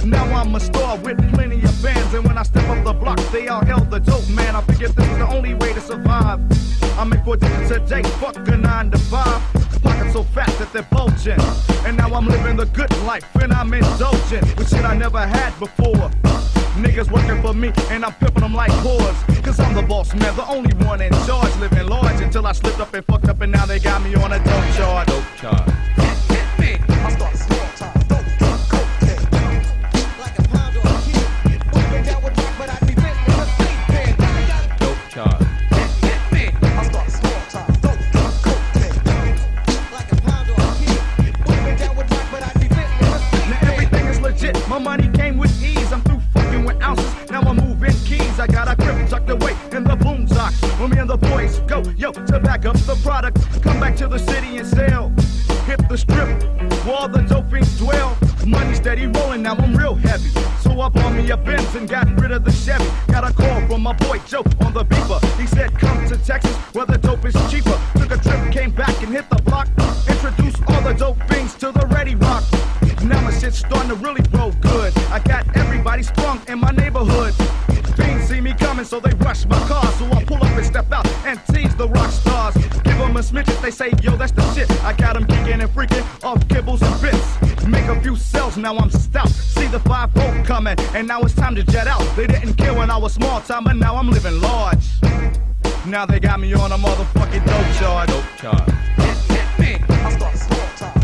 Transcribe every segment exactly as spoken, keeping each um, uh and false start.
Now I'm a star with plenty of fans, and when I step up the block, they all held the dope, man. I figured this is the only way to survive. I make four digits a day, fuck a nine to five. Pockets so fat that they're bulging, and now I'm living the good life, and I'm indulging with shit I never had before. Niggas working for me, and I'm pimping them like whores. Cause I'm the boss man, the only one in charge. Living large until I slipped up and fucked up, and now they got me on a dope charge. Dope charge. Hit, hit me. I start small time. Dope, dope, cocaine. Like a pound or a kid. Would've down with rock, but I'd be bent in a sleep pen. Dope charge. Hit, hit me. I start small time. Dope, dope, cocaine. Like a pound or a kid. Would've down with rock, but I'd be bent in a sleep pen. Now everything is legit. My money came with ease. I'm through with ounces, now I'm moving keys. I got a grip tucked away in the boombox. When me and the boys go, yo, to back up the product, come back to the city and sell. Hit the strip, where all the dope fiends dwell. Money steady rolling, now I'm real heavy. So I bought me a Benz and got rid of the Chevy. Got a call from my boy Joe on the beeper. He said, come to Texas where the dope is cheaper. Took a trip, came back and hit the block. Introduced all the dope fiends to the Ready Rock. Now my shit's starting to really grow good. I got everybody sprung in my neighborhood. Fiends see me coming, so they rush my car. So I pull up and step out and tease the rock stars. Give them a smidget, they say, yo, that's the shit. I got them geeking and freaking off kibbles and bits. Make a few sales, now I'm stout. See the five folk coming, and now it's time to jet out. They didn't care when I was small time, but now I'm living large. Now they got me on a motherfucking dope charge. Dope charge. Hit, hit me. I start small time.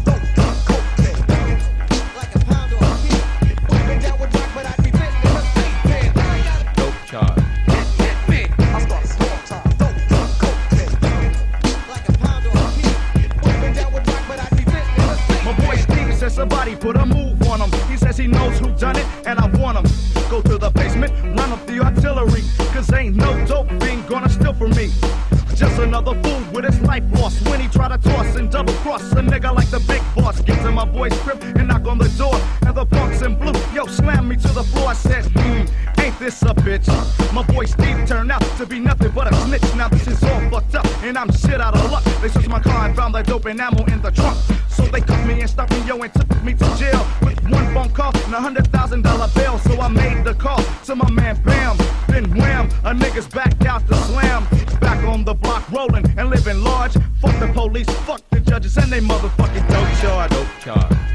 Somebody put a move on him. He says he knows who done it, and I want him. Go to the basement, run up the artillery. Cause ain't no dope fiend gonna steal from me. Just another fool with his life lost. When he try to toss and double cross a nigga like the big boss. Get to my boy's crib and knock on the door. And the punks in blue, yo, slam me to the floor. I said, hmm, ain't this a bitch? My boy Steve turned out to be nothing but a snitch. Now this is all fucked up, and I'm shit out of luck. They searched my car and found the dope and ammo in the trunk. So they cuffed me and stuffed me, yo, and took me to jail with one phone call and a hundred thousand dollar bail. So I made the call to my man Bam. Then wham, a nigga's back out to slam. Back on the block rolling and living large. Fuck the police, fuck the judges, and they motherfucking dope charge. Dope charge.